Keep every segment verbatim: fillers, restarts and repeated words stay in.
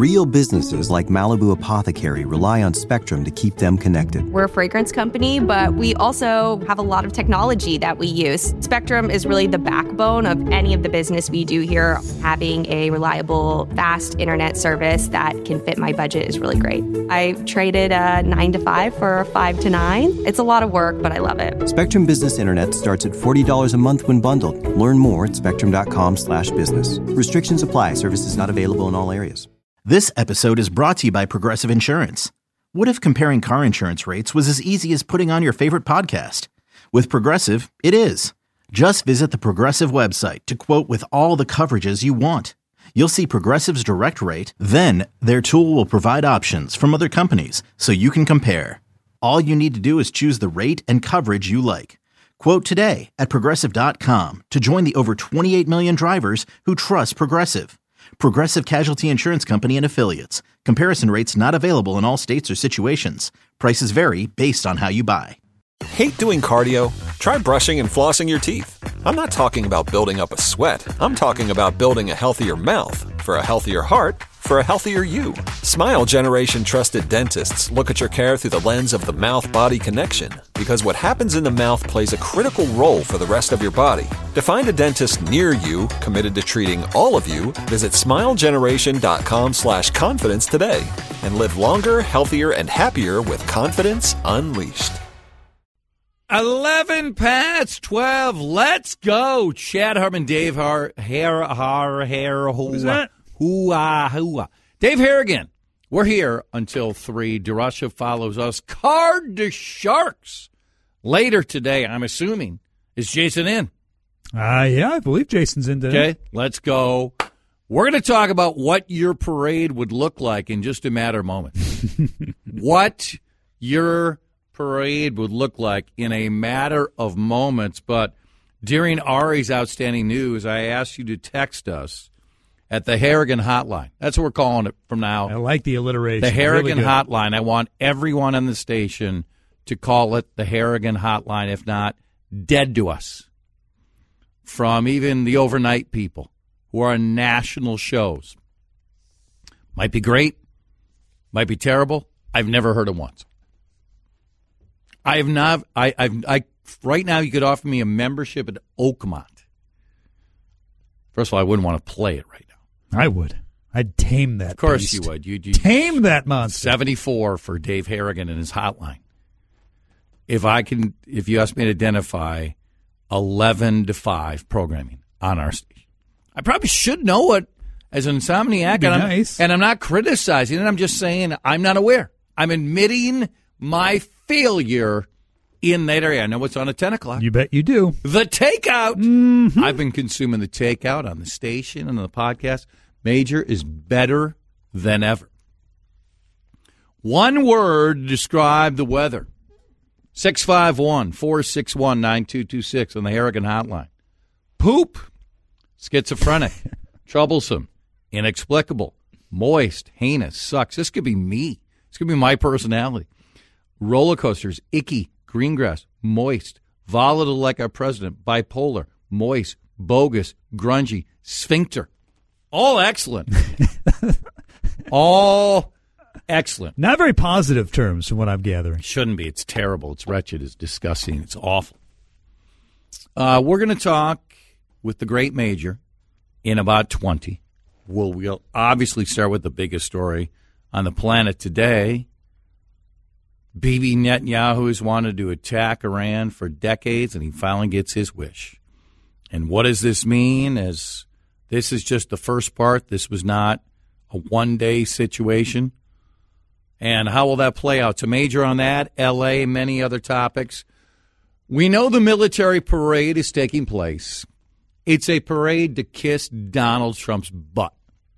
Real businesses like Malibu Apothecary rely on Spectrum to keep them connected. We're a fragrance company, but we also have a lot of technology that we use. Spectrum is really the backbone of any of the business we do here. Having a reliable, fast internet service that can fit my budget is really great. I traded a nine to five for a five to nine. It's a lot of work, but I love it. Spectrum Business Internet starts at forty dollars a month when bundled. Learn more at spectrum.com slash business. Restrictions apply. Services not available in all areas. This episode is brought to you by Progressive Insurance. What if comparing car insurance rates was as easy as putting on your favorite podcast? With Progressive, it is. Just visit the Progressive website to quote with all the coverages you want. You'll see Progressive's direct rate, then their tool will provide options from other companies so you can compare. All you need to do is choose the rate and coverage you like. Quote today at Progressive dot com to join the over twenty-eight million drivers who trust Progressive. Progressive Casualty Insurance Company and Affiliates. Comparison rates not available in all states or situations. Prices vary based on how you buy. Hate doing cardio? Try brushing and flossing your teeth. I'm not talking about building up a sweat. I'm talking about building a healthier mouth. For a healthier heart, for a healthier you. Smile Generation trusted dentists look at your care through the lens of the mouth-body connection, because what happens in the mouth plays a critical role for the rest of your body. To find a dentist near you committed to treating all of you, visit smilegeneration.com slash confidence today and live longer, healthier, and happier with confidence unleashed. eleven past twelve. Let's go. Chad Hartman, Dave Har, Har, Har, Har, Who's that? Hooah, hooah. Dave Harrigan. We're here until three. DeRusha follows us. Card to Sharks. Later today, I'm assuming. Is Jason in? Uh, yeah, I believe Jason's in today. Okay, let's go. We're going to talk about what your parade would look like in just a matter of moments. What your parade would look like in a matter of moments. But during Ari's Outstanding News, I asked you to text us at the Harrigan Hotline. That's what we're calling it from now. I like the alliteration. The Harrigan really Hotline. I want everyone on the station to call it the Harrigan Hotline. If not, dead to us. From even the overnight people who are on national shows. Might be great. Might be terrible. I've never heard it once. I have not. I, I've. I right now. You could offer me a membership at Oakmont. First of all, I wouldn't want to play it right now. I would. I'd tame that. Of course beast. you would. You'd, you'd tame that monster. Seventy-four for Dave Harrigan and his hotline. If I can, if you ask me to identify eleven to five programming on our station, I probably should know it as an insomniac. Be and, nice. I'm, and I'm not criticizing it. I'm just saying I'm not aware. I'm admitting my failure in that area. I know what's on at ten o'clock. You bet you do. The Takeout. Mm-hmm. I've been consuming The Takeout on the station and on the podcast. Major is better than ever. One word to describe the weather. six five one, four six one, nine two two six on the Harrigan Hotline. Poop. Schizophrenic. Troublesome. Inexplicable. Moist. Heinous. Sucks. This could be me. This could be my personality. Roller coasters. Icky. Greengrass. Moist. Volatile like our president. Bipolar. Moist. Bogus. Grungy. Sphincter. All excellent. All excellent. Not very positive terms from what I'm gathering. Shouldn't be. It's terrible. It's wretched. It's disgusting. It's awful. Uh, we're going to talk with the great Major in about twenty. We'll, we'll obviously start with the biggest story on the planet today. Bibi Netanyahu has wanted to attack Iran for decades, and he finally gets his wish. And what does this mean? As this is just the first part. This was not a one-day situation. And how will that play out? To Major on that, L A, many other topics. We know the military parade is taking place. It's a parade to kiss Donald Trump's butt.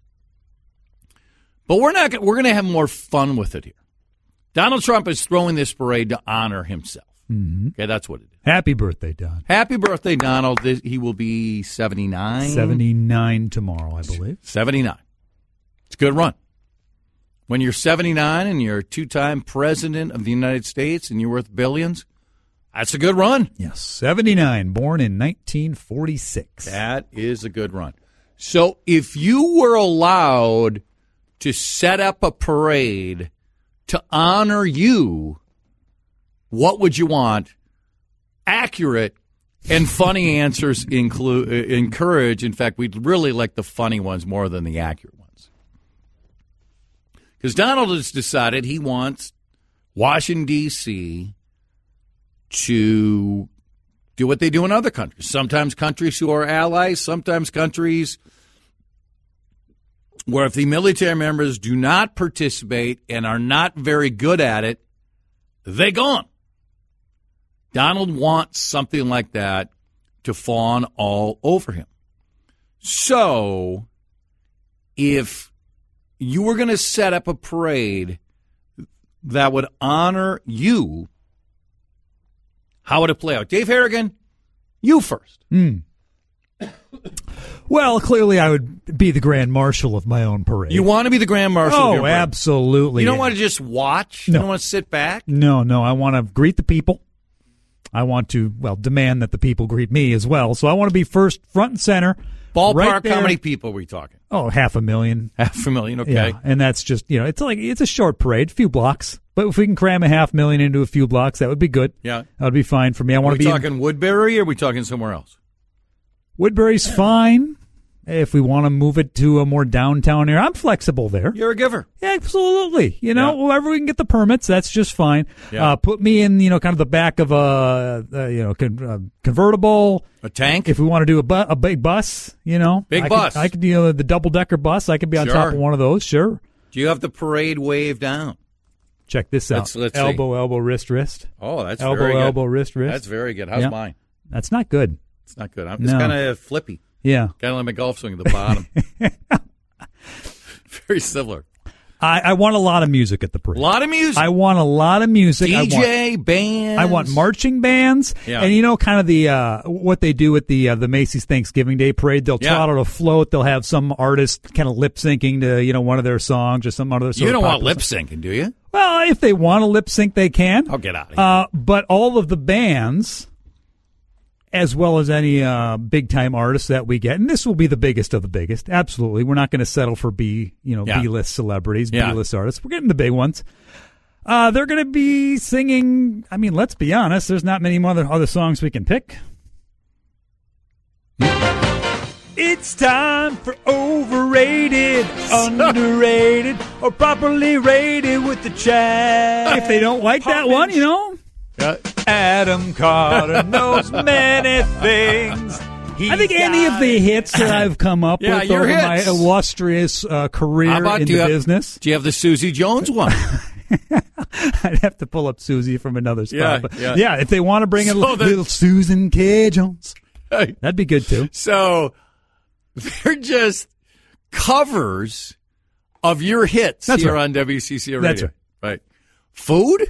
But we're not. We're going to have more fun with it here. Donald Trump is throwing this parade to honor himself. Mm-hmm. Okay, that's what it is. Happy birthday, Don. Happy birthday, Donald. This, he will be seventy-nine. seventy-nine tomorrow, I believe. seventy-nine. It's a good run. When you're seventy-nine and you're a two-time president of the United States and you're worth billions, that's a good run. Yes, seventy-nine, born in nineteen forty-six. That is a good run. So if you were allowed to set up a parade to honor you, what would you want? Accurate and funny answers include uh, encourage. In fact, we'd really like the funny ones more than the accurate ones. Because Donald has decided he wants Washington, D C to do what they do in other countries. Sometimes countries who are allies, sometimes countries where if the military members do not participate and are not very good at it, they gone. Donald wants something like that to fawn all over him. So if you were going to set up a parade that would honor you, how would it play out? Dave Harrigan, you first. Mm. Well, clearly I would be the grand marshal of my own parade. You want to be the grand marshal oh, of your parade? Absolutely. You don't want to just watch? No. You don't want to sit back? No, no. I want to greet the people. I want to, well, demand that the people greet me as well. So I want to be first, front and center. Ballpark, right how many people are we talking? Oh, half a million. Half a million, okay. Yeah, and that's just, you know, it's like, it's a short parade, a few blocks. But if we can cram a half million into a few blocks, that would be good. Yeah. That would be fine for me. I Are want we to be talking in- Woodbury or are we talking somewhere else? Woodbury's fine. If we want to move it to a more downtown area, I'm flexible there. You're a giver. Yeah, absolutely. You know, Yeah. wherever we can get the permits, that's just fine. Yeah. Uh, put me in, you know, kind of the back of a, uh, you know, con- uh, convertible. A tank? If we want to do a, bu- a big bus, you know. Big I bus. Could, I could do the double-decker bus. I could be on Sure. top of one of those, sure. Do you have the parade wave down? Check this out. Let's- let's see. elbow, elbow, wrist, wrist. Oh, that's elbow, very good. elbow, wrist, wrist. That's very good. How's Yeah. mine? That's not good. It's not good. I'm, it's No. kind of flippy. Yeah. Kind of like my golf swing at the bottom. Very similar. I, I want a lot of music at the A parade. lot of music. I want a lot of music. D I want, J, bands. I want marching bands, Yeah. and you know, kind of the uh, what they do at the uh, the Macy's Thanksgiving Day Parade. They'll Yeah. trot out a float. They'll have some artist kind of lip syncing to you know one of their songs or some other. Sort You of don't want popular lip syncing, do you? Well, if they want to lip sync, they can. I'll get out of here. Uh, but all of the bands, as well as any uh, big time artists that we get, and this will be the biggest of the biggest. Absolutely, we're not going to settle for B, you know, Yeah. B list celebrities, Yeah. B list artists. We're getting the big ones. Uh, they're going to be singing. I mean, let's be honest. There's not many other other songs we can pick. It's time for overrated, underrated, or properly rated with the chat. If they don't like that one, you know. Yeah. Adam Carter knows many things. I think any of the hits that I've come up Yeah, with your over my hits. illustrious uh, career How about in do the you have- business, Do you have the Susie Jones one? I'd have to pull up Susie from another spot. Yeah, but yeah. yeah, if they want to bring in So little, the- little Susan K. Jones, that'd be good too. So they're just covers of your hits That's here right. on W C C Radio. That's right. Right. Food?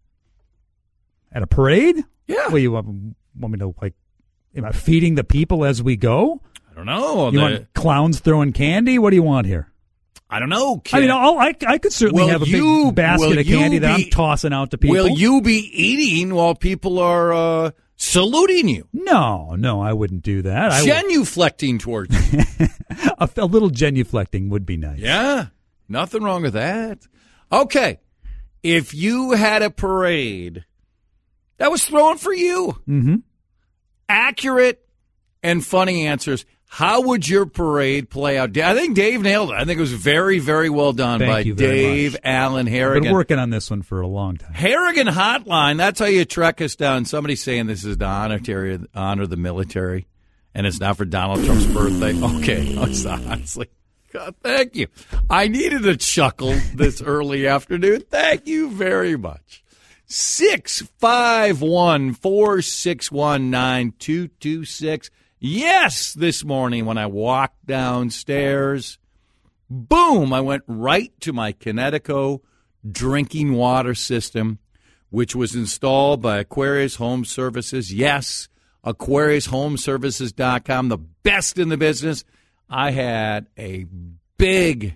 At a parade? Yeah. Well, you want, want me to, like, am I feeding the people as we go? I don't know. You The- want clowns throwing candy? What do you want here? I don't know. I mean, I'll, I I could certainly Will have a you- big basket will of candy you that be- I'm tossing out to people. Will you be eating while people are uh, saluting you? No, no, I wouldn't do that. I would, Genuflecting towards you. a, a little genuflecting would be nice. Yeah. Nothing wrong with that. Okay. If you had a parade that was thrown for you, Mm-hmm. accurate and funny answers, how would your parade play out? I think Dave nailed it. I think it was very, very well done Thank by you very Dave much. Allen I've Harrigan. been working on this one for a long time. Harrigan Hotline, that's how you track us down. Somebody's saying this is to honor, honor the military, and it's not for Donald Trump's birthday. Okay, honestly. God, thank you. I needed a chuckle this early afternoon. Thank you very much. six five one, four six one, nine two two six. Yes, this morning when I walked downstairs, boom, I went right to my Connecticut drinking water system, which was installed by Aquarius Home Services. Yes, Aquarius Home Services dot com, the best in the business. I had a big,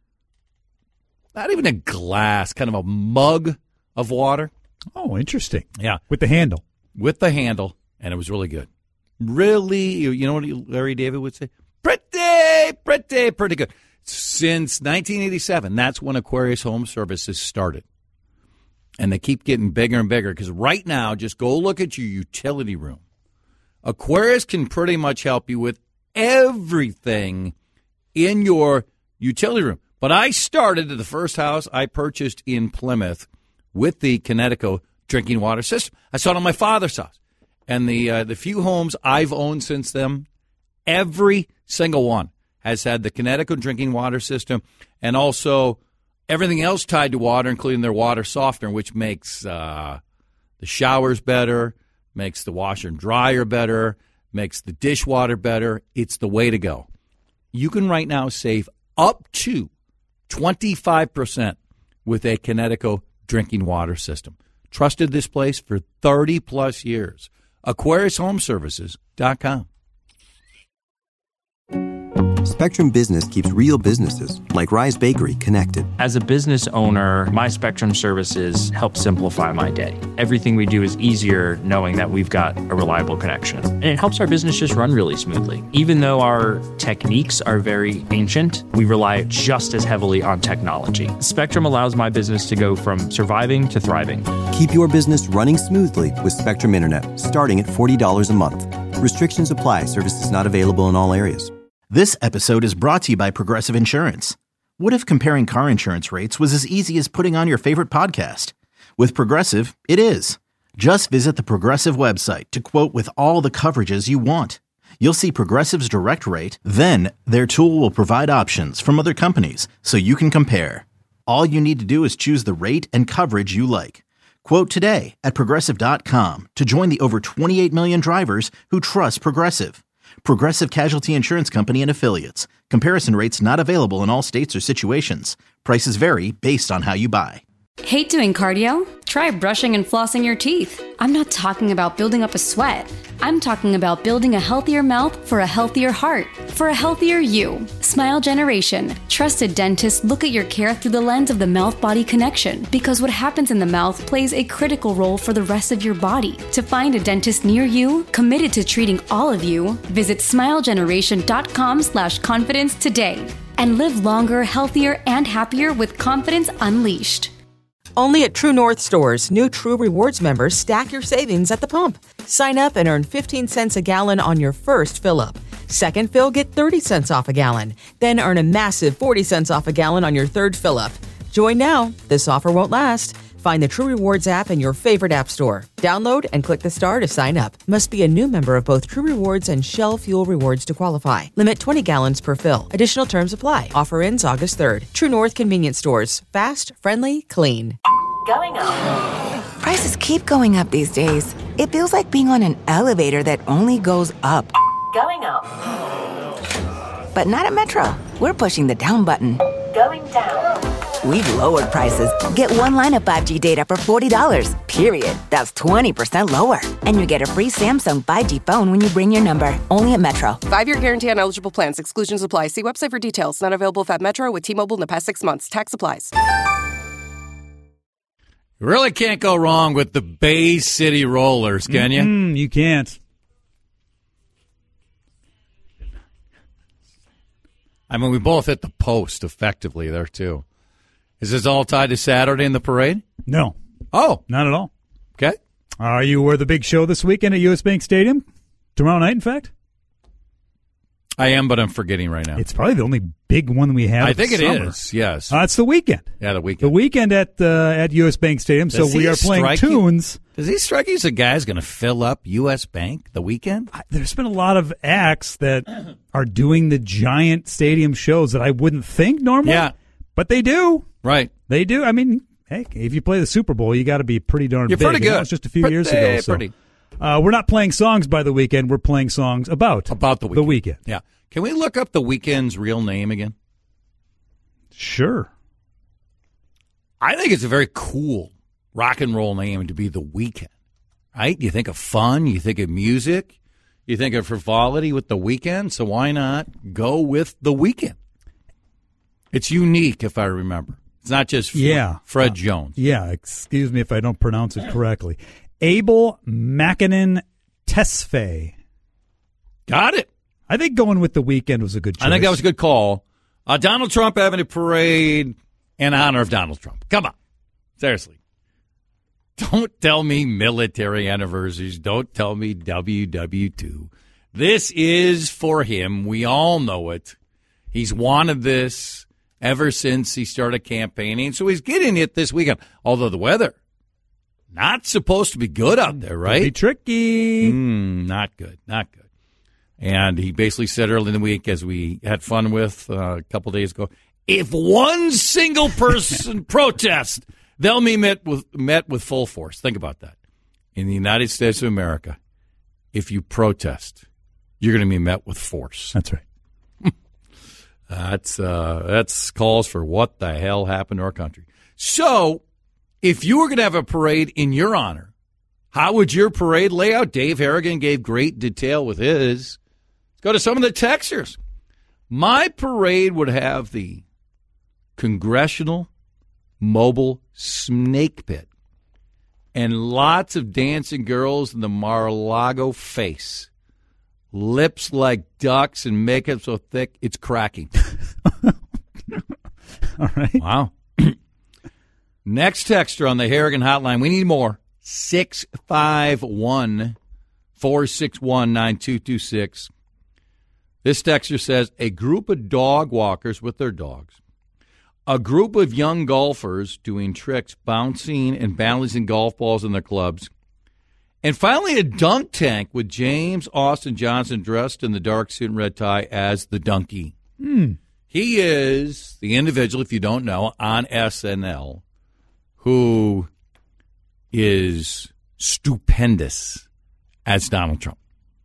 not even a glass, kind of a mug of water. Oh, interesting. Yeah. With the handle. With the handle, and it was really good. Really, you know what Larry David would say? Pretty, pretty, pretty good. Since nineteen eighty-seven, that's when Aquarius Home Services started. And they keep getting bigger and bigger because right now, just go look at your utility room. Aquarius can pretty much help you with everything in your utility room. But I started at the first house I purchased in Plymouth with the Connecticut drinking water system. I saw it on my father's house. And the uh, the few homes I've owned since then, every single one has had the Connecticut drinking water system and also everything else tied to water, including their water softener, which makes uh, the showers better, makes the washer and dryer better, makes the dishwater better. It's the way to go. You can right now save up to twenty-five percent with a Connecticut drinking water system. Trusted this place for thirty plus years. Aquarius Home Services dot com. Spectrum Business keeps real businesses, like Rise Bakery, connected. As a business owner, my Spectrum services help simplify my day. Everything we do is easier knowing that we've got a reliable connection. And it helps our business just run really smoothly. Even though our techniques are very ancient, we rely just as heavily on technology. Spectrum allows my business to go from surviving to thriving. Keep your business running smoothly with Spectrum Internet, starting at forty dollars a month. Restrictions apply. Services not available in all areas. This episode is brought to you by Progressive Insurance. What if comparing car insurance rates was as easy as putting on your favorite podcast? With Progressive, it is. Just visit the Progressive website to quote with all the coverages you want. You'll see Progressive's direct rate, then their tool will provide options from other companies so you can compare. All you need to do is choose the rate and coverage you like. Quote today at Progressive dot com to join the over twenty-eight million drivers who trust Progressive. Progressive Casualty Insurance Company and Affiliates. Comparison rates not available in all states or situations. Prices vary based on how you buy. Hate doing cardio? Try brushing and flossing your teeth. I'm not talking about building up a sweat. I'm talking about building a healthier mouth for a healthier heart, for a healthier you. Smile Generation. Trusted dentists look at your care through the lens of the mouth-body connection because what happens in the mouth plays a critical role for the rest of your body. To find a dentist near you, committed to treating all of you, visit smilegeneration.com slash confidence today and live longer, healthier, and happier with confidence unleashed. Only at True North stores, new True Rewards members stack your savings at the pump. Sign up and earn fifteen cents a gallon on your first fill-up. Second fill, get thirty cents off a gallon. Then earn a massive forty cents off a gallon on your third fill-up. Join now. This offer won't last. Find the True Rewards app in your favorite app store. Download and click the star to sign up. Must be a new member of both True Rewards and Shell Fuel Rewards to qualify. Limit twenty gallons per fill. Additional terms apply. Offer ends August third. True North Convenience Stores. Fast, friendly, clean. Going up. Prices keep going up these days. It feels like being on an elevator that only goes up. Going up. But not at Metro. We're pushing the down button. Going down. We've lowered prices. Get one line of five G data for forty dollars, period. That's twenty percent lower. And you get a free Samsung five G phone when you bring your number. Only at Metro. Five-year guarantee on eligible plans. Exclusions apply. See website for details. Not available at Metro with T-Mobile in the past six months. Tax applies. You really can't go wrong with the Bay City Rollers, can you? Mm-mm, you can't. I mean, we both hit the post effectively there, too. Is this all tied to Saturday in the parade? No. Oh. Not at all. Okay. Are you aware of the big show this weekend at U S Bank Stadium? Tomorrow night, in fact? I am, but I'm forgetting right now. It's probably the only big one we have. I think it summer. is, yes. Uh, it's the weekend. Yeah, the weekend. The weekend at uh, at U S Bank Stadium. Does so we are playing strike tunes. You, does he strike you as a guy who's going to fill up U S Bank the weekend? I, there's been a lot of acts that are doing the giant stadium shows that I wouldn't think normally. Yeah. But they do. Right. They do. I mean, hey, if you play the Super Bowl, you got to be pretty darn You're big. pretty good. That was just a few pretty, years ago. So. Pretty. Uh, we're not playing songs by the weekend. We're playing songs about, about the weekend. the weekend. Yeah. Can we look up the Weeknd's real name again? Sure. I think it's a very cool rock and roll name to be The Weeknd, right? You think of fun, you think of music, you think of frivolity with The Weeknd, so why not go with The Weeknd? It's unique, if I remember. It's not just Fred, yeah. Fred uh, Jones. Yeah, excuse me if I don't pronounce it correctly. Abel Mackinnon Tesfaye. Got it. I think going with The Weeknd was a good choice. I think that was a good call. Uh, Donald Trump having a parade in honor of Donald Trump. Come on. Seriously. Don't tell me military anniversaries. Don't tell me W W two. This is for him. We all know it. He's wanted this ever since he started campaigning. So he's getting it this weekend. Although the weather, not supposed to be good out there, right? Could be tricky. Mm, not good. Not good. And he basically said early in the week, as we had fun with uh, a couple days ago, if one single person protests, they'll be met with, met with full force. Think about that. In the United States of America, if you protest, you're going to be met with force. That's right. That's uh, that's calls for what the hell happened to our country. So, if you were going to have a parade in your honor, how would your parade lay out? Dave Harrigan gave great detail with his. Let's go to some of the texters. My parade would have the Congressional Mobile Snake Pit and lots of dancing girls in the Mar-a-Lago face. Lips like ducks and makeup so thick it's cracking. All right. Wow. Next texter on the Harrigan hotline. We need more. six five one, four six one, nine two two six. This texter says, a group of dog walkers with their dogs, a group of young golfers doing tricks, bouncing and balancing golf balls in their clubs, and finally a dunk tank with James Austin Johnson dressed in the dark suit and red tie as the donkey. Hmm. He is the individual, if you don't know, on S N L who is stupendous as Donald Trump.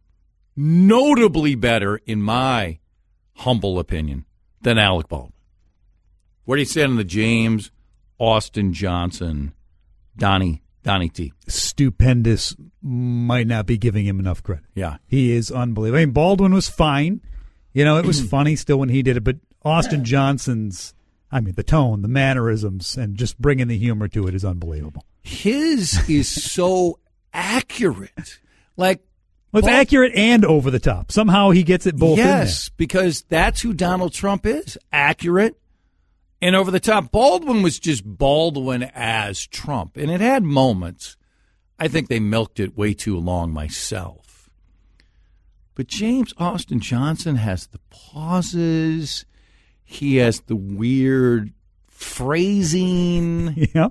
Notably better, in my humble opinion, than Alec Baldwin. Where do you stand on the James Austin Johnson, Donnie, Donnie T? Stupendous might not be giving him enough credit. Yeah. He is unbelievable. I mean, Baldwin was fine. You know, it was funny still when he did it, but Austin Johnson's, I mean, the tone, the mannerisms, and just bringing the humor to it is unbelievable. His is so accurate. Like, well, it's Bald- accurate and over the top. Somehow he gets it both yes, because that's who Donald Trump is. Accurate and over the top. Baldwin was just Baldwin as Trump, and it had moments. I think they milked it way too long myself. But James Austin Johnson has the pauses. He has the weird phrasing. in there. Yeah.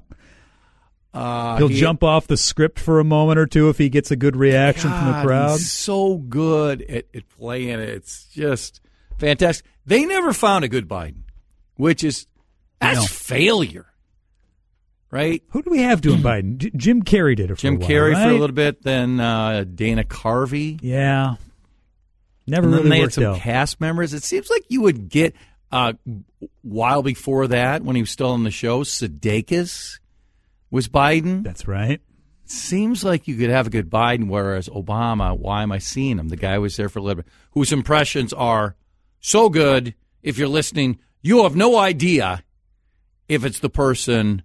Uh, He'll he, jump off the script for a moment or two if he gets a good reaction God, from the crowd. He's so good at, at playing it. It's just fantastic. They never found a good Biden, which is that's No. failure, right? Who do we have doing Biden? J- Jim Carrey did it for Jim a while, Carrey right? for a little bit, then uh, Dana Carvey. Yeah. Never And then really they had worked some out. cast members. It seems like you would get uh, a while before that, when he was still on the show, Sudeikis was Biden. That's right. Seems like you could have a good Biden, whereas Obama, why am I seeing him? The guy was there for a little bit, whose impressions are so good, if you're listening, you have no idea if it's the person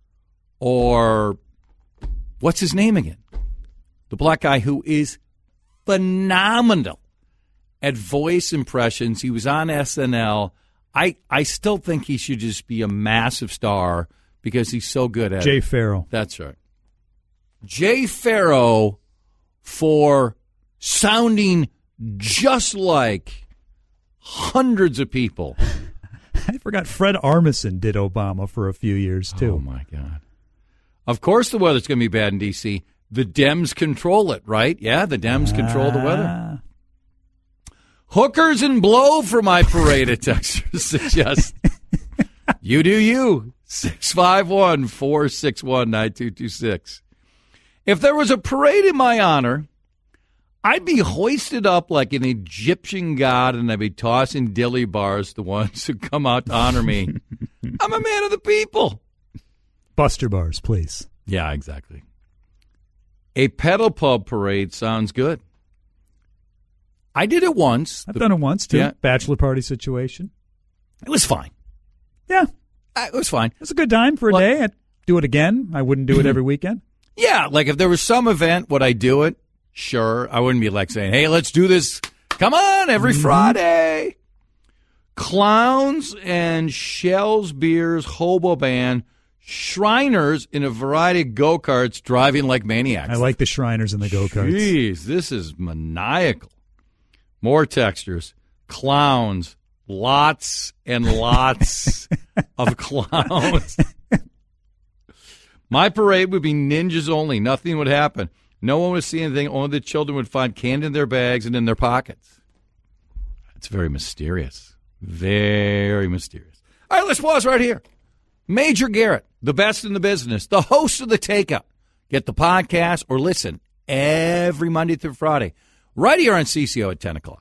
or what's his name again? The black guy who is phenomenal at voice impressions. He was on S N L. I, I still think he should just be a massive star because he's so good at Jay it. Farrell. That's right. Jay Farrow for sounding just like hundreds of people. I forgot Fred Armisen did Obama for a few years, too. Oh, my God. Of course the weather's going to be bad in D C The Dems control it, right? Yeah, the Dems Ah. control the weather. Hookers and blow for my parade, a texter suggests. You do you. six five one, four six one, nine two two six. If there was a parade in my honor, I'd be hoisted up like an Egyptian god, and I'd be tossing dilly bars to the ones who come out to honor me. I'm a man of the people. Buster Bars, please. Yeah, exactly. A pedal pub parade sounds good. I did it once. I've The- done it once, too. Yeah. Bachelor party situation. It was fine. Yeah. Uh, It was fine. It was a good time for a Well- day. I'd do it again. I wouldn't do it every weekend. Yeah, like if there was some event, would I do it? Sure. I wouldn't be like saying, hey, let's do this. Come on, every Friday. Clowns and Shell's Beers Hobo Band, Shriners in a variety of go-karts driving like maniacs. I like the Shriners in the go-karts. Jeez, this is maniacal. More textures. Clowns. Lots and lots of clowns. My parade would be ninjas only. Nothing would happen. No one would see anything. Only the children would find candy in their bags and in their pockets. It's very mysterious. Very mysterious. All right, let's pause right here. Major Garrett, the best in the business, the host of The Takeout. Get the podcast or listen every Monday through Friday, right here on C C O at ten o'clock.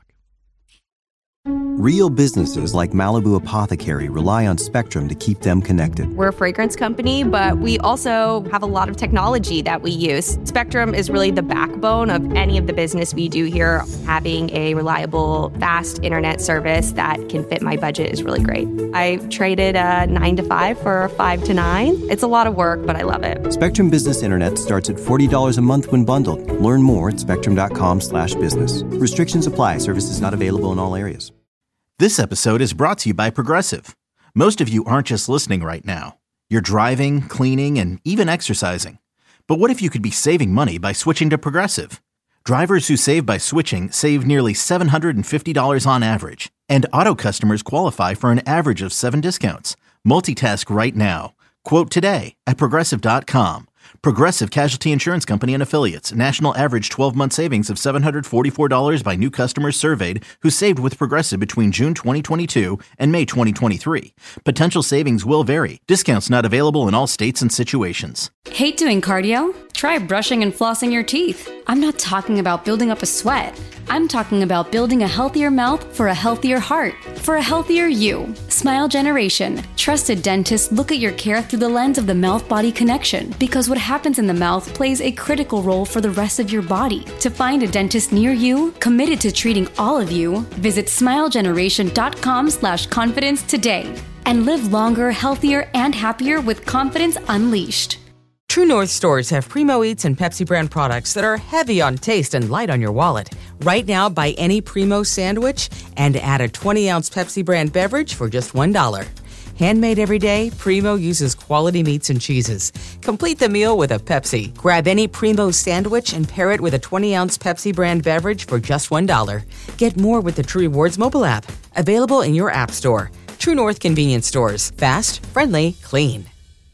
Real businesses like Malibu Apothecary rely on Spectrum to keep them connected. We're a fragrance company, but we also have a lot of technology that we use. Spectrum is really the backbone of any of the business we do here. Having a reliable, fast internet service that can fit my budget is really great. I traded a nine to five for a five to nine. It's a lot of work, but I love it. Spectrum Business Internet starts at forty dollars a month when bundled. Learn more at spectrum.com slash business. Restrictions apply. Services not available in all areas. This episode is brought to you by Progressive. Most of you aren't just listening right now. You're driving, cleaning, and even exercising. But what if you could be saving money by switching to Progressive? Drivers who save by switching save nearly seven hundred fifty dollars on average. And auto customers qualify for an average of seven discounts. Multitask right now. Quote today at Progressive dot com. Progressive Casualty Insurance Company and Affiliates. National average twelve-month savings of seven hundred forty-four dollars by new customers surveyed who saved with Progressive between June twenty twenty-two and May twenty twenty-three. Potential savings will vary. Discounts not available in all states and situations. Hate doing cardio? Try brushing and flossing your teeth. I'm not talking about building up a sweat. I'm talking about building a healthier mouth for a healthier heart, for a healthier you. Smile Generation. Trusted dentists look at your care through the lens of the mouth-body connection, because what happens in the mouth plays a critical role for the rest of your body. To find a dentist near you, committed to treating all of you, visit smilegeneration.com slash confidence today. And live longer, healthier, and happier with confidence unleashed. True North stores have Primo Eats and Pepsi brand products that are heavy on taste and light on your wallet. Right now, buy any Primo sandwich and add a twenty-ounce Pepsi brand beverage for just one dollar. Handmade every day, Primo uses quality meats and cheeses. Complete the meal with a Pepsi. Grab any Primo sandwich and pair it with a twenty-ounce Pepsi brand beverage for just one dollar. Get more with the True Rewards mobile app. Available in your app store. True North convenience stores. Fast, friendly, clean.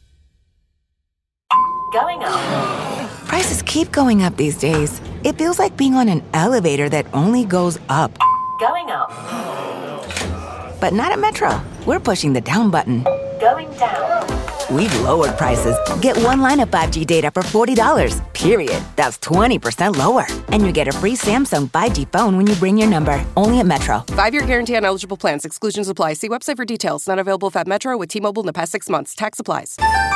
Going up. Prices keep going up these days. It feels like being on an elevator that only goes up. Going up. But not at Metro. We're pushing the down button. Going down. We've lowered prices. Get one line of five G data for forty dollars. Period. That's twenty percent lower. And you get a free Samsung five G phone when you bring your number. Only at Metro. Five-year guarantee on eligible plans. Exclusions apply. See website for details. Not available at Metro with T-Mobile in the past six months. Tax applies.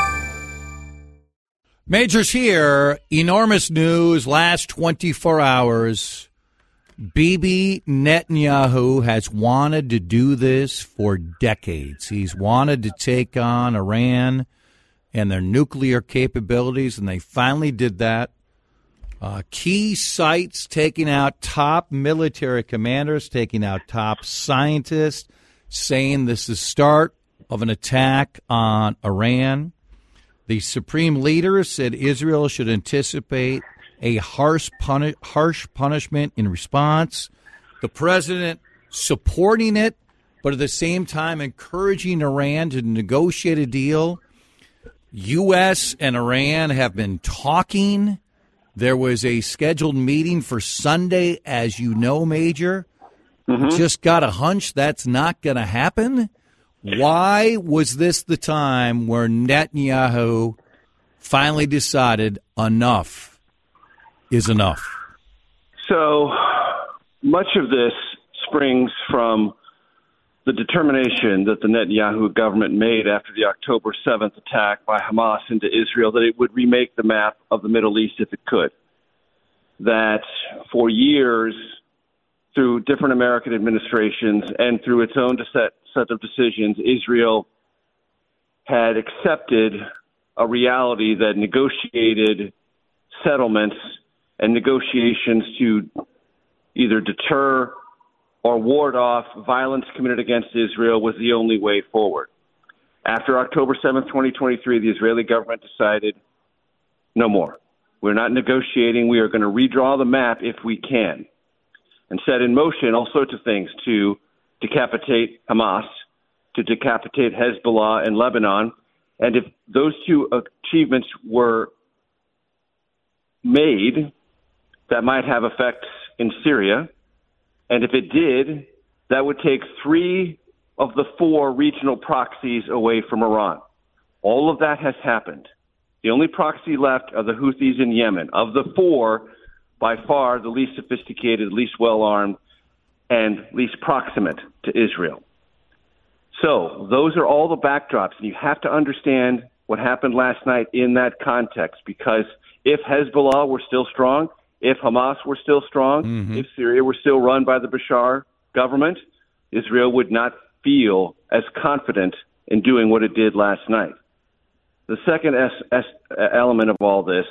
Majors here. Enormous news last twenty-four hours. Bibi Netanyahu has wanted to do this for decades. He's wanted to take on Iran and their nuclear capabilities, and they finally did that. Uh, key sites taking out top military commanders, taking out top scientists, saying this is the start of an attack on Iran. The supreme leader said Israel should anticipate a harsh, puni- harsh punishment in response. The president supporting it, but at the same time encouraging Iran to negotiate a deal. U S and Iran have been talking. There was a scheduled meeting for Sunday, as you know, Major. Mm-hmm. Just got a hunch that's not going to happen. Why was this the time where Netanyahu finally decided enough is enough? So much of this springs from the determination that the Netanyahu government made after the October seventh attack by Hamas into Israel that it would remake the map of the Middle East if it could. That for years, through different American administrations and through its own set, set of decisions, Israel had accepted a reality that negotiated settlements and negotiations to either deter or ward off violence committed against Israel was the only way forward. After October seventh, twenty twenty-three, the Israeli government decided no more. We're not negotiating. We are going to redraw the map if we can, and set in motion all sorts of things to decapitate Hamas, to decapitate Hezbollah in Lebanon. And if those two achievements were made, that might have effects in Syria. And if it did, that would take three of the four regional proxies away from Iran. All of that has happened. The only proxy left are the Houthis in Yemen. Of the four, by far the least sophisticated, least well-armed, and least proximate to Israel. So those are all the backdrops, and you have to understand what happened last night in that context, because if Hezbollah were still strong, if Hamas were still strong, mm-hmm. if Syria were still run by the Bashar government, Israel would not feel as confident in doing what it did last night. The second es- es- element of all this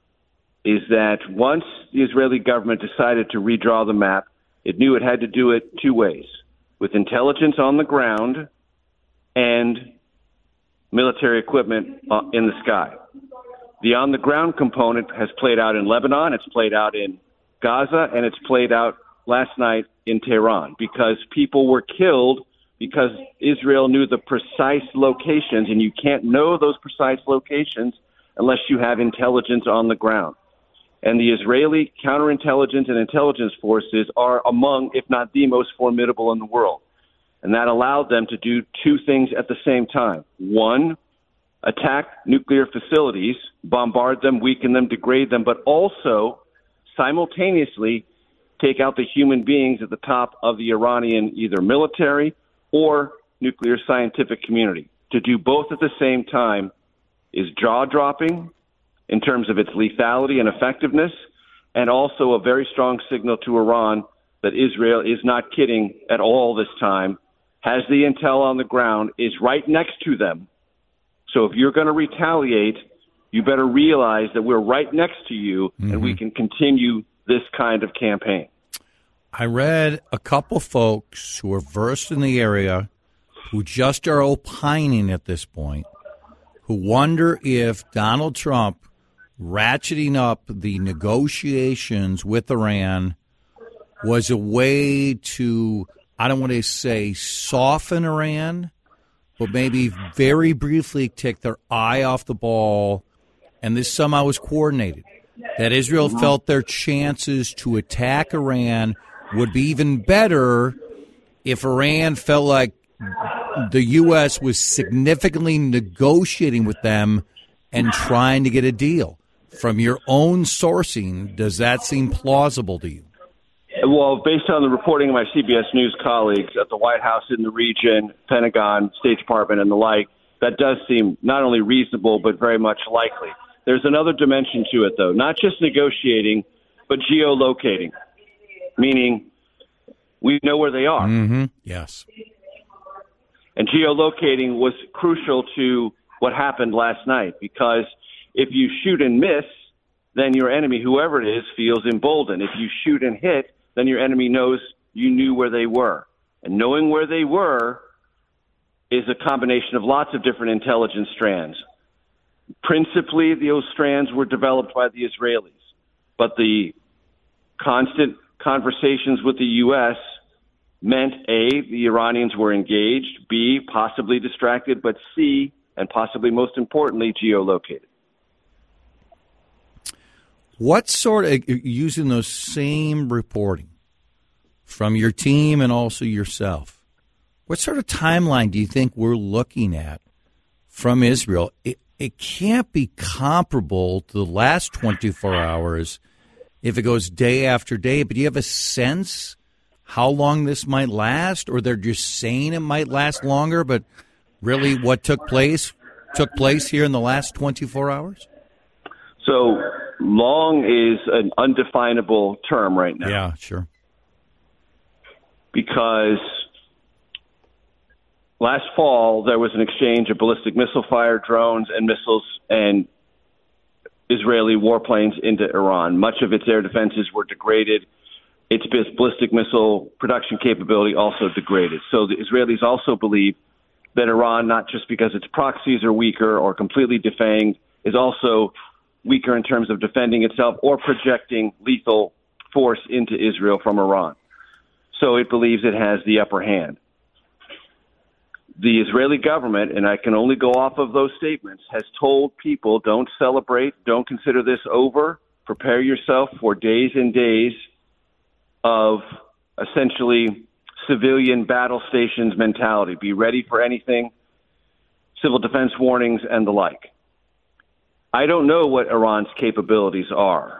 is that once the Israeli government decided to redraw the map, it knew it had to do it two ways, with intelligence on the ground and military equipment uh, in the sky. The on-the-ground component has played out in Lebanon, it's played out in Gaza, and it's played out last night in Tehran, because people were killed because Israel knew the precise locations, and you can't know those precise locations unless you have intelligence on the ground. And the Israeli counterintelligence and intelligence forces are among, if not the most formidable in the world. And that allowed them to do two things at the same time. One, attack nuclear facilities, bombard them, weaken them, degrade them, but also simultaneously take out the human beings at the top of the Iranian either military or nuclear scientific community. To do both at the same time is jaw-dropping in terms of its lethality and effectiveness, and also a very strong signal to Iran that Israel is not kidding at all this time, has the intel on the ground, is right next to them. So if you're going to retaliate, you better realize that we're right next to you, mm-hmm. and we can continue this kind of campaign. I read a couple folks who are versed in the area who just are opining at this point, who wonder if Donald Trump ratcheting up the negotiations with Iran was a way to, I don't want to say soften Iran, but maybe very briefly take their eye off the ball, and this somehow was coordinated, that Israel felt their chances to attack Iran would be even better if Iran felt like the U S was significantly negotiating with them and trying to get a deal. From your own sourcing, does that seem plausible to you? Well, based on the reporting of my C B S News colleagues at the White House, in the region, Pentagon, State Department, and the like, that does seem not only reasonable, but very much likely. There's another dimension to it, though, not just negotiating, but geolocating, meaning we know where they are. Mm-hmm. Yes. And geolocating was crucial to what happened last night, because if you shoot and miss, then your enemy, whoever it is, feels emboldened. If you shoot and hit, then your enemy knows you knew where they were. And knowing where they were is a combination of lots of different intelligence strands. Principally, those strands were developed by the Israelis. But the constant conversations with the U S meant, A, the Iranians were engaged, B, possibly distracted, but C, and possibly most importantly, geolocated. What sort of, using those same reporting from your team and also yourself, what sort of timeline do you think we're looking at from Israel? It, it can't be comparable to the last twenty-four hours if it goes day after day, but do you have a sense how long this might last, or they're just saying it might last longer, but really what took place took place here in the last twenty-four hours? So long is an undefinable term right now. Yeah, sure. Because last fall there was an exchange of ballistic missile fire, drones, and missiles and Israeli warplanes into Iran. Much of its air defenses were degraded. its ballistic missile production capability also degraded. So the Israelis also believe that Iran, not just because its proxies are weaker or completely defanged, is also weaker in terms of defending itself or projecting lethal force into Israel from Iran. So it believes it has the upper hand. The Israeli government, and I can only go off of those statements, has told people, don't celebrate, don't consider this over, prepare yourself for days and days of essentially civilian battle stations mentality. Be ready for anything, civil defense warnings, and the like. I don't know what Iran's capabilities are.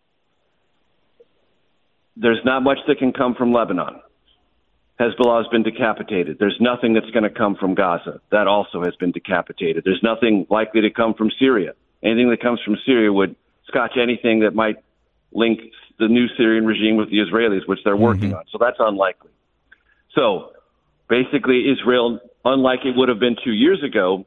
There's not much that can come from Lebanon. Hezbollah has been decapitated. There's nothing that's going to come from Gaza. That also has been decapitated. There's nothing likely to come from Syria. Anything that comes from Syria would scotch anything that might link the new Syrian regime with the Israelis, which they're working mm-hmm. on. So that's unlikely. So basically, Israel, unlike it would have been two years ago,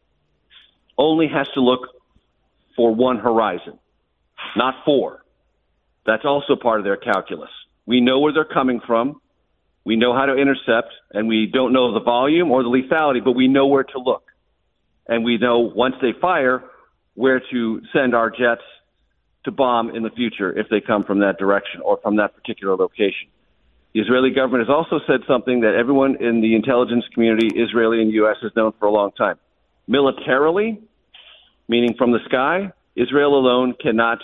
only has to look for one horizon, not four. That's also part of their calculus. We know where they're coming from. We know how to intercept, and we don't know the volume or the lethality, but we know where to look. And we know once they fire where to send our jets to bomb in the future if they come from that direction or from that particular location. The Israeli government has also said something that everyone in the intelligence community, Israeli and U S, has known for a long time. Militarily, meaning from the sky, Israel alone cannot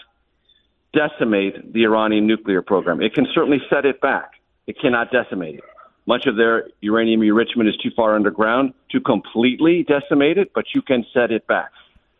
decimate the Iranian nuclear program. It can certainly set it back. It cannot decimate it. Much of their uranium enrichment is too far underground to completely decimate it, but you can set it back.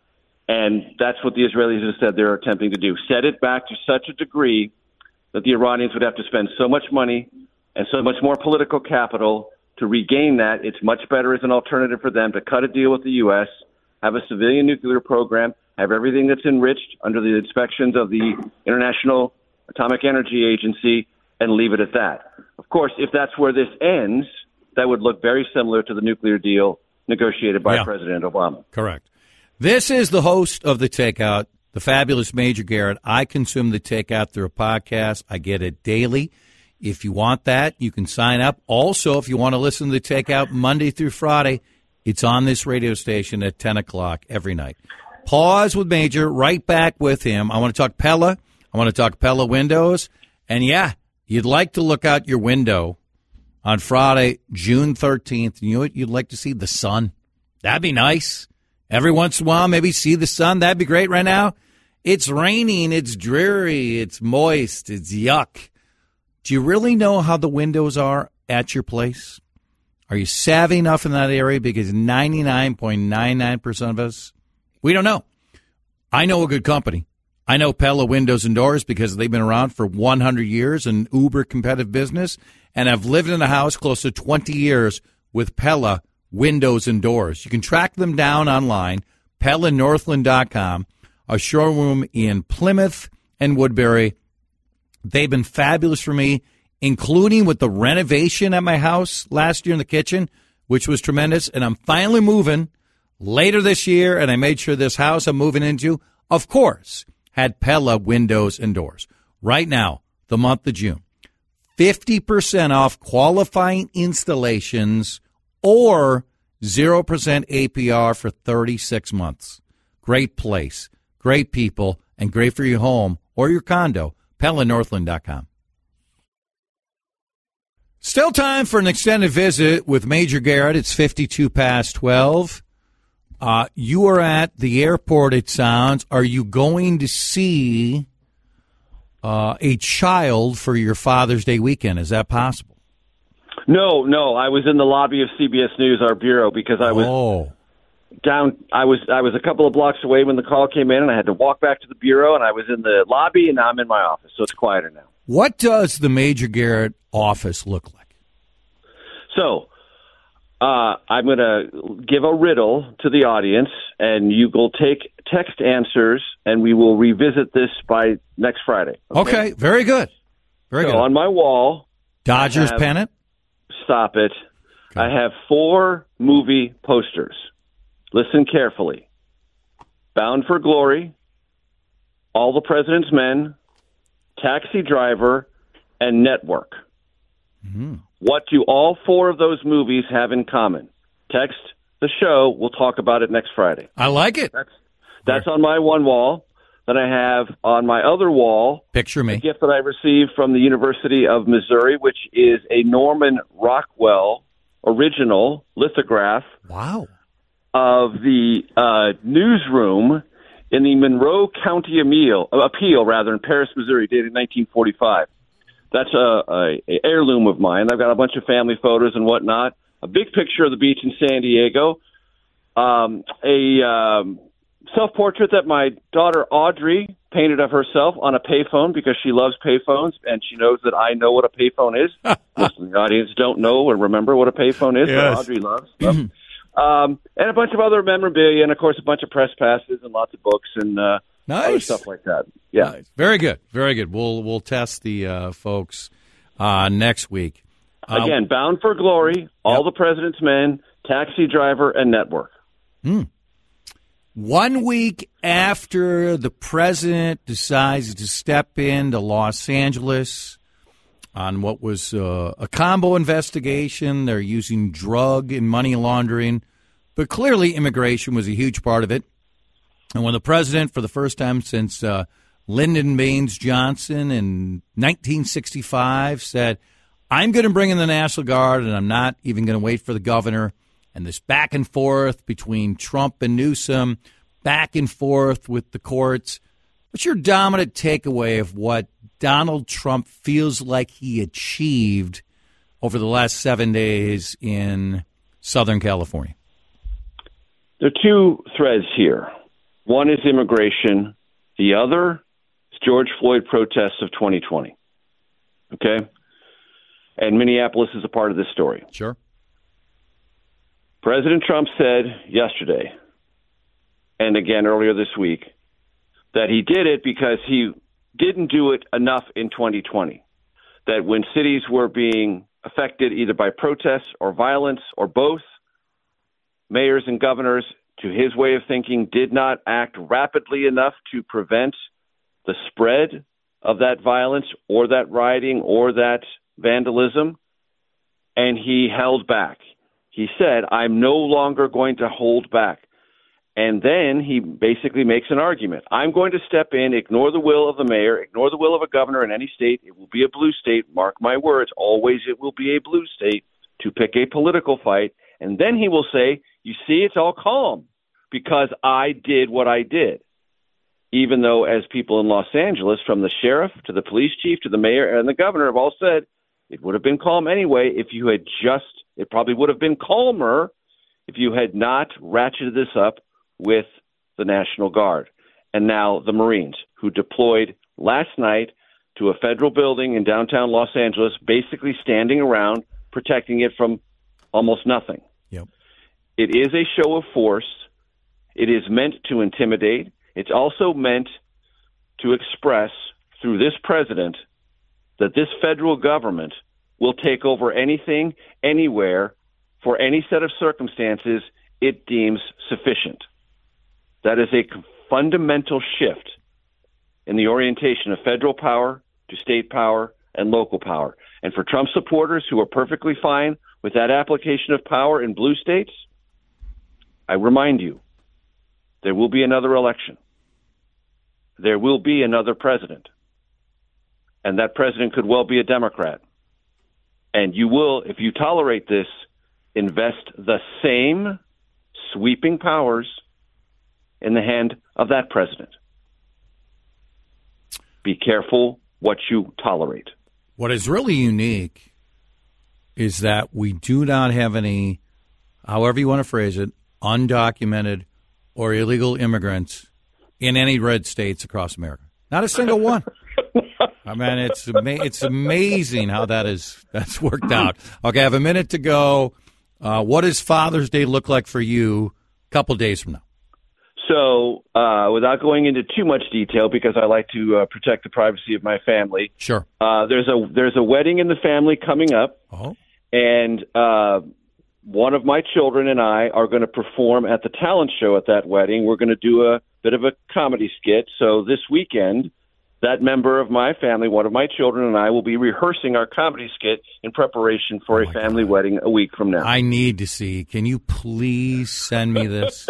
And that's what the Israelis have said they're attempting to do. Set it back to such a degree that the Iranians would have to spend so much money and so much more political capital to regain that. It's much better as an alternative for them to cut a deal with the U S, have a civilian nuclear program, have everything that's enriched under the inspections of the International Atomic Energy Agency, and leave it at that. Of course, if that's where this ends, that would look very similar to the nuclear deal negotiated by yeah. President Obama. Correct. This is the host of The Takeout, the fabulous Major Garrett. I consume The Takeout through a podcast. I get it daily. If you want that, you can sign up. Also, if you want to listen to The Takeout Monday through Friday, it's on this radio station at ten o'clock every night. Pause with Major, right back with him. I want to talk Pella. I want to talk Pella windows. And, yeah, you'd like to look out your window on Friday, June thirteenth. You know what? You'd like to see the sun. That'd be nice. Every once in a while, maybe see the sun. That'd be great. Right now, it's raining, it's dreary, it's moist, it's yuck. Do you really know how the windows are at your place? Are you savvy enough in that area? Because ninety-nine point nine nine percent of us, we don't know. I know a good company. I know Pella Windows and Doors because they've been around for one hundred years, an uber competitive business, and I've lived in a house close to twenty years with Pella Windows and Doors. You can track them down online, Pella Northland dot com, a showroom in Plymouth and Woodbury. They've been fabulous for me, including with the renovation at my house last year in the kitchen, which was tremendous. And I'm finally moving later this year, and I made sure this house I'm moving into, of course, had Pella Windows and Doors. Right now, the month of June, fifty percent off qualifying installations or zero percent A P R for thirty-six months. Great place, great people, and great for your home or your condo. Pella Northland dot com. Still time for an extended visit with Major Garrett. It's fifty-two past twelve. Uh, you are at the airport, it sounds. Are you going to see uh, a child for your Father's Day weekend? Is that possible? No, no. I was in the lobby of C B S News, our bureau, because I was oh. down. I was I was a couple of blocks away when the call came in, and I had to walk back to the bureau, and I was in the lobby, and now I'm in my office, so it's quieter now. What does the Major Garrett office look like? So uh, I'm going to give a riddle to the audience, and you will take text answers, and we will revisit this by next Friday. Okay, okay very good. Very so good. On my wall, Dodgers have, pennant? Stop it. Okay. I have four movie posters. Listen carefully. Bound for Glory, All the President's Men, Taxi Driver, and Network. Mm-hmm. What do all four of those movies have in common? Text the show. We'll talk about it next Friday. I like it. That's, that's on my one wall. Then I have on my other wall Picture me. a gift that I received from the University of Missouri, which is a Norman Rockwell original lithograph. Wow. Of the uh, newsroom in the Monroe County Appeal, appeal rather, in Paris, Missouri, dated nineteen forty-five. That's a, a, a heirloom of mine. I've got a bunch of family photos and whatnot. A big picture of the beach in San Diego. Um, a um, self-portrait that my daughter Audrey painted of herself on a payphone because she loves payphones and she knows that I know what a payphone is. Most of the audience don't know or remember what a payphone is, Yes. but Audrey loves. um, and a bunch of other memorabilia and, of course, a bunch of press passes and lots of books and uh, Nice. other stuff like that. Yeah. Nice. Very good. Very good. We'll we'll test the uh, folks uh, next week. Uh, Again, Bound for Glory, All Yep. the President's Men, Taxi Driver, and Network. Hmm. One week after the president decides to step into Los Angeles on what was uh, a combo investigation, they're using drug and money laundering, but clearly immigration was a huge part of it. And when the president, for the first time since uh, Lyndon Baines Johnson in nineteen sixty-five, said, I'm going to bring in the National Guard and I'm not even going to wait for the governor, and this back and forth between Trump and Newsom, back and forth with the courts. What's your dominant takeaway of what Donald Trump feels like he achieved over the last seven days in Southern California? There are two threads here. One is immigration. The other is George Floyd protests of twenty twenty. Okay? And Minneapolis is a part of this story. Sure. President Trump said yesterday, and again earlier this week, that he did it because he didn't do it enough in twenty twenty. That when cities were being affected either by protests or violence or both, mayors and governors, to his way of thinking, did not act rapidly enough to prevent the spread of that violence or that rioting or that vandalism, and he held back. He said, I'm no longer going to hold back. And then he basically makes an argument. I'm going to step in, ignore the will of the mayor, ignore the will of a governor in any state. It will be a blue state. Mark my words. Always it will be a blue state to pick a political fight. And then he will say, you see, it's all calm because I did what I did. Even though, as people in Los Angeles, from the sheriff to the police chief to the mayor and the governor have all said, it would have been calm anyway if you had just, it probably would have been calmer if you had not ratcheted this up with the National Guard and now the Marines, who deployed last night to a federal building in downtown Los Angeles, basically standing around protecting it from almost nothing. Yep. It is a show of force. It is meant to intimidate. It's also meant to express through this president that this federal government will take over anything, anywhere, for any set of circumstances it deems sufficient. That is a fundamental shift in the orientation of federal power to state power and local power. And for Trump supporters who are perfectly fine with that application of power in blue states, I remind you, there will be another election. There will be another president. And that president could well be a Democrat. And you will, if you tolerate this, invest the same sweeping powers in the hand of that president. Be careful what you tolerate. What is really unique is that we do not have any, however you want to phrase it, undocumented or illegal immigrants in any red states across America. Not a single one. I mean, it's ama- it's amazing how that is that's worked out. Okay, I have a minute to go. Uh, what does Father's Day look like for you a couple days from now? So, uh, without going into too much detail, because I like to uh, protect the privacy of my family. Sure. Uh, there's a there's a wedding in the family coming up, oh. and uh, one of my children and I are going to perform at the talent show at that wedding. We're going to do a bit of a comedy skit. So this weekend, that member of my family, one of my children, and I will be rehearsing our comedy skit in preparation for oh a family God. wedding a week from now. I need to see. Can you please send me this?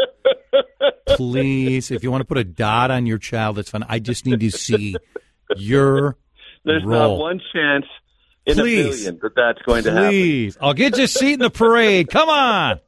Please. If you want to put a dot on your child, that's fine. I just need to see your There's role. not one chance in Please. a billion that that's going to happen. Please. I'll get you a seat in the parade. Come on.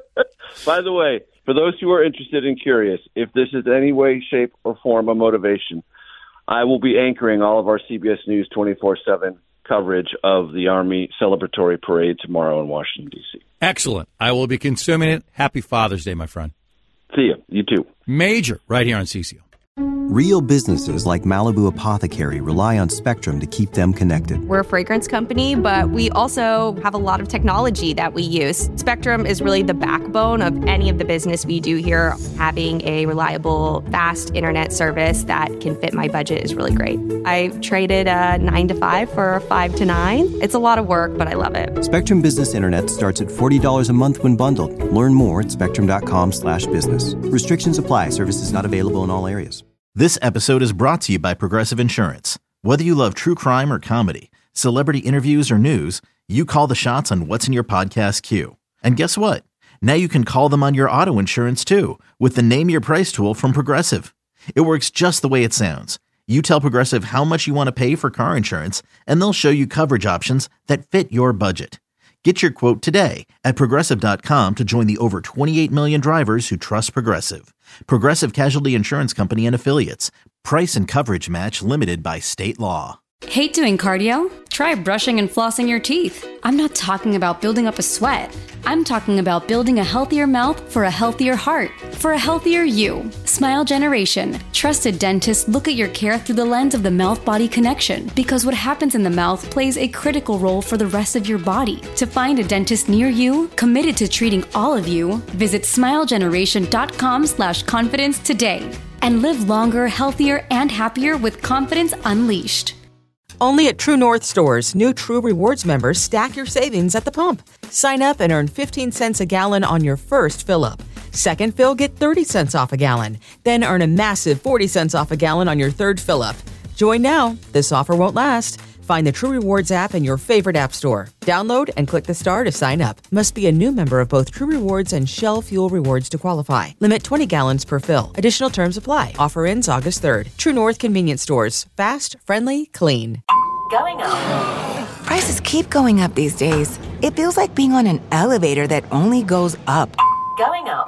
By the way, for those who are interested and curious, if this is any way, shape, or form a motivation, I will be anchoring all of our C B S News twenty-four seven coverage of the Army celebratory parade tomorrow in Washington, D C Excellent. I will be consuming it. Happy Father's Day, my friend. See you. You too. Major, right here on C C O. Real businesses like Malibu Apothecary rely on Spectrum to keep them connected. We're a fragrance company, but we also have a lot of technology that we use. Spectrum is really the backbone of any of the business we do here. Having a reliable, fast internet service that can fit my budget is really great. I traded a nine to five for a five to nine. It's a lot of work, but I love it. Spectrum Business Internet starts at forty dollars a month when bundled. Learn more at spectrum.com slash business. Restrictions apply. Services not available in all areas. This episode is brought to you by Progressive Insurance. Whether you love true crime or comedy, celebrity interviews or news, you call the shots on what's in your podcast queue. And guess what? Now you can call them on your auto insurance too with the Name Your Price tool from Progressive. It works just the way it sounds. You tell Progressive how much you want to pay for car insurance, and they'll show you coverage options that fit your budget. Get your quote today at Progressive dot com to join the over twenty-eight million drivers who trust Progressive. Progressive Casualty Insurance Company and Affiliates. Price and coverage match limited by state law. Hate doing cardio? Try brushing and flossing your teeth. I'm not talking about building up a sweat. I'm talking about building a healthier mouth for a healthier heart, for a healthier you. Smile Generation. Trusted dentists look at your care through the lens of the mouth-body connection, because what happens in the mouth plays a critical role for the rest of your body. To find a dentist near you, committed to treating all of you, visit smilegeneration.com slash confidence today and live longer, healthier, and happier with confidence unleashed. Only at True North stores, new True Rewards members stack your savings at the pump. Sign up and earn fifteen cents a gallon on your first fill-up. Second fill, get thirty cents off a gallon. Then earn a massive forty cents off a gallon on your third fill-up. Join now. This offer won't last. Find the True Rewards app in your favorite app store. Download and click the star to sign up. Must be a new member of both True Rewards and Shell Fuel Rewards to qualify. Limit twenty gallons per fill. Additional terms apply. Offer ends August third. True North Convenience Stores. Fast, friendly, clean. Going up. Prices keep going up these days. It feels like being on an elevator that only goes up. Going up.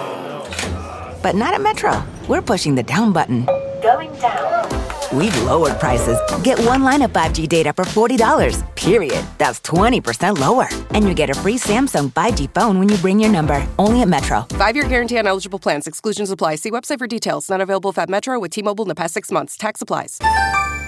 But not at Metro. We're pushing the down button. Going down. We've lowered prices. Get one line of five G data for forty dollars, period. That's twenty percent lower. And you get a free Samsung five G phone when you bring your number. Only at Metro. Five-year guarantee on eligible plans. Exclusions apply. See website for details. Not available if at Metro with T-Mobile in the past six months. Tax applies.